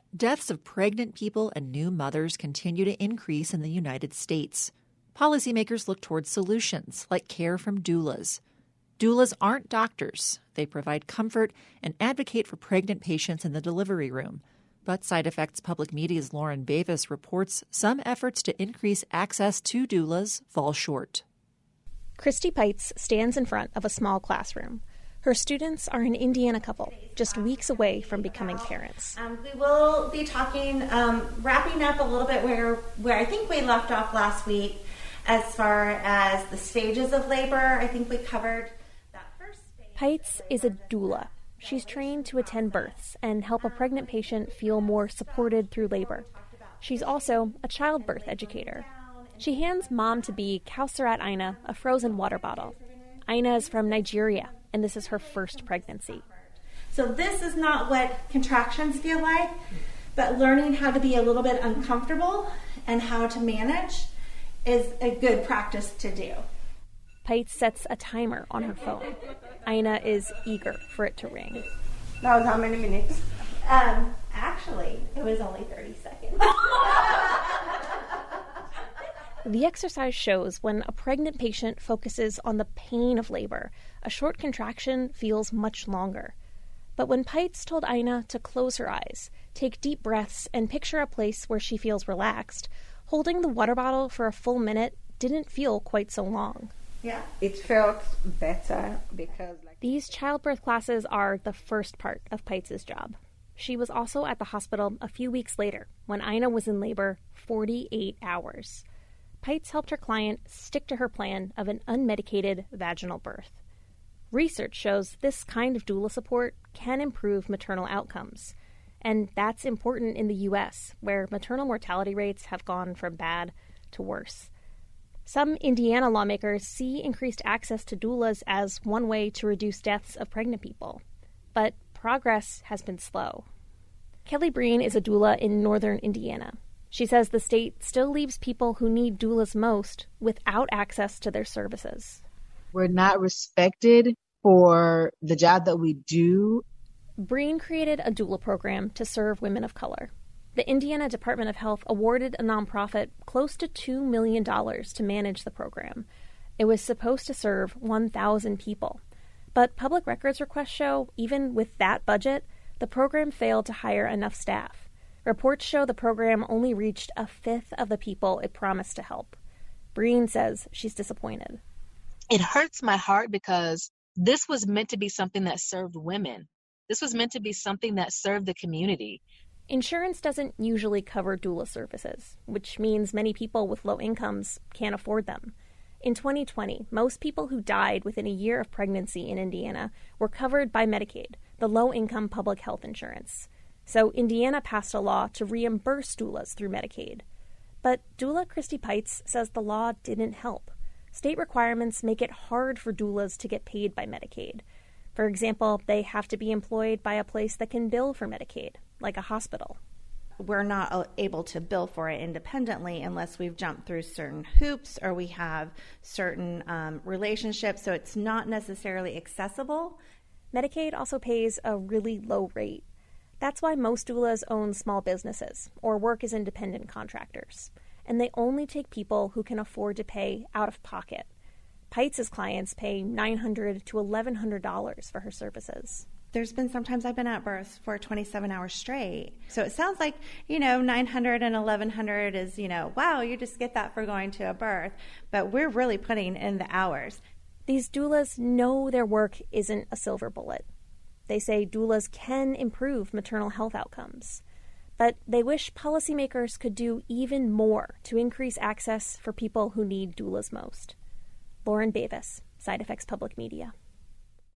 Deaths of pregnant people and new mothers continue to increase in the United States. Policymakers look towards solutions like care from doulas. Doulas aren't doctors. They provide comfort and advocate for pregnant patients in the delivery room. But Side Effects Public Media's Lauren Bevis reports some efforts to increase access to doulas fall short. Christy Pites stands in front of a small classroom. Her students are an Indiana couple, just weeks away from becoming parents. We will be talking, wrapping up a little bit where I think we left off last week as far as the stages of labor. I think we covered that first stage. Pites is a doula. She's trained to attend births and help a pregnant patient feel more supported through labor. She's also a childbirth educator. She hands mom-to-be Kausarat Aina a frozen water bottle. Aina is from Nigeria, and this is her first pregnancy. So this is not what contractions feel like, but learning how to be a little bit uncomfortable and how to manage is a good practice to do. Pites sets a timer on her phone. Aina is eager for it to ring. That was how many minutes? Actually, it was only 30 seconds. The exercise shows when a pregnant patient focuses on the pain of labor, a short contraction feels much longer. But when Pites told Aina to close her eyes, take deep breaths, and picture a place where she feels relaxed, holding the water bottle for a full minute didn't feel quite so long. Yeah, it felt better because... These childbirth classes are the first part of Pites' job. She was also at the hospital a few weeks later when Aina was in labor 48 hours. Pites helped her client stick to her plan of an unmedicated vaginal birth. Research shows this kind of doula support can improve maternal outcomes. And that's important in the U.S., where maternal mortality rates have gone from bad to worse. Some Indiana lawmakers see increased access to doulas as one way to reduce deaths of pregnant people. But progress has been slow. Kelly Breen is a doula in northern Indiana. She says the state still leaves people who need doulas most without access to their services. We're not respected for the job that we do. Breen created a doula program to serve women of color. The Indiana Department of Health awarded a nonprofit close to $2 million to manage the program. It was supposed to serve 1,000 people. But public records requests show, even with that budget, the program failed to hire enough staff. Reports show the program only reached a fifth of the people it promised to help. Breen says she's disappointed. It hurts my heart because this was meant to be something that served women. This was meant to be something that served the community. Insurance doesn't usually cover doula services, which means many people with low incomes can't afford them. In 2020, most people who died within a year of pregnancy in Indiana were covered by Medicaid, the low-income public health insurance. So Indiana passed a law to reimburse doulas through Medicaid. But doula Christy Pites says the law didn't help. State requirements make it hard for doulas to get paid by Medicaid. For example, they have to be employed by a place that can bill for Medicaid, like a hospital. We're not able to bill for it independently unless we've jumped through certain hoops or we have certain relationships, so it's not necessarily accessible. Medicaid also pays a really low rate. That's why most doulas own small businesses or work as independent contractors. And they only take people who can afford to pay out of pocket. Pites' clients pay $900 to $1,100 for her services. There's been sometimes I've been at births for 27 hours straight. So it sounds like, $900 and $1,100 is, wow, you just get that for going to a birth. But we're really putting in the hours. These doulas know their work isn't a silver bullet. They say doulas can improve maternal health outcomes. But they wish policymakers could do even more to increase access for people who need doulas most. Lauren Bevis, Side Effects Public Media.